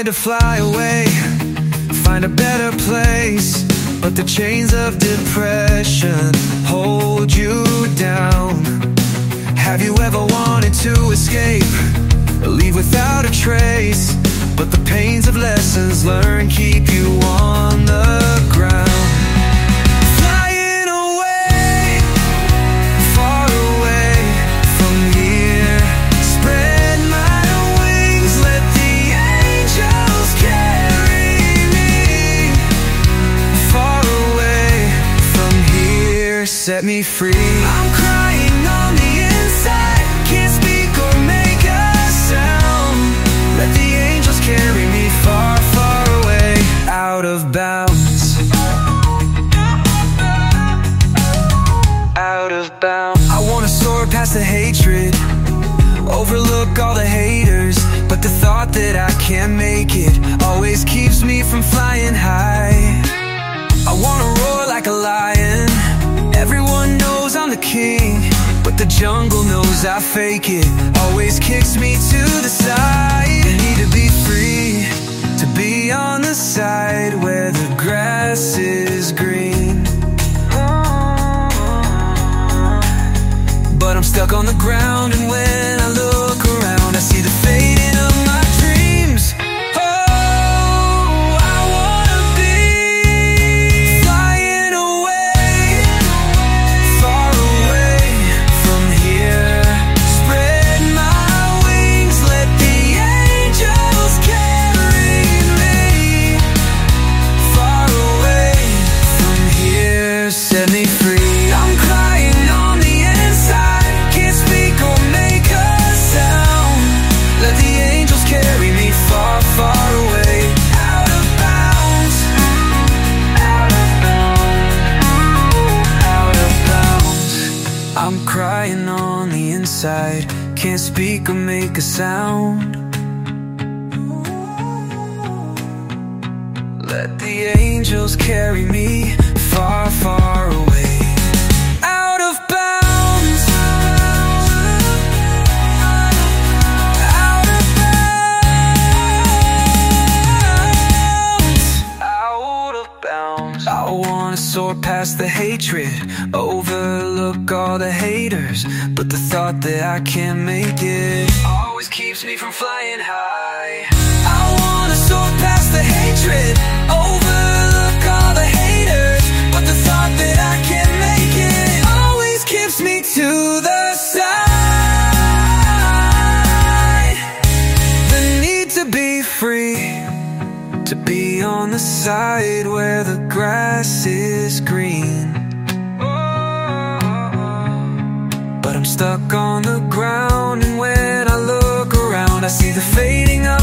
wanted to fly away, find a better place, but the chains of depression hold you down. Have you ever wanted to escape, leave without a trace, but the pains of lessons learned keep you on the ground? Flying away, far away from here, spread my wings, let the angels carry me. Far away from here, set me free. I'm crying on the inside, can't speak or make a sound. Let the angels carry me far, far away, out of bounds. Out of bounds. I wanna soar past the hatred, overlook all the haters, but the thought that I can't make it always keeps me from flying high. I wanna roar like a lion, everyone knows I'm the king, but the jungle knows I fake it, always kicks me to the side. I need to be free, to be on the side where the grass is green, but I'm stuck on the ground, and when I look around I see the fading of my dreams. Oh, I wanna be flying away, far away from here, spread my wings, let the angels carry me. Far away from here, set me free. I'm crying on the inside, can't speak or make a sound. Let the angels carry me far, far away, out of bounds. Out of bounds. Out of bounds. I'm crying on the inside, can't speak or make a sound. Let the angels carry me far, far away, out of bounds. Out of bounds. Out of bounds. I wanna soar past the hatred, overlook all the haters, but the thought that I can't make it always keeps me from flying high. I wanna soar past the hatred, overlook all the haters, but the thought that I can't make it always keeps me to the side. The need to be free, to be on the side where the grass is green, but I'm stuck on the ground, and when I look around I see the fading of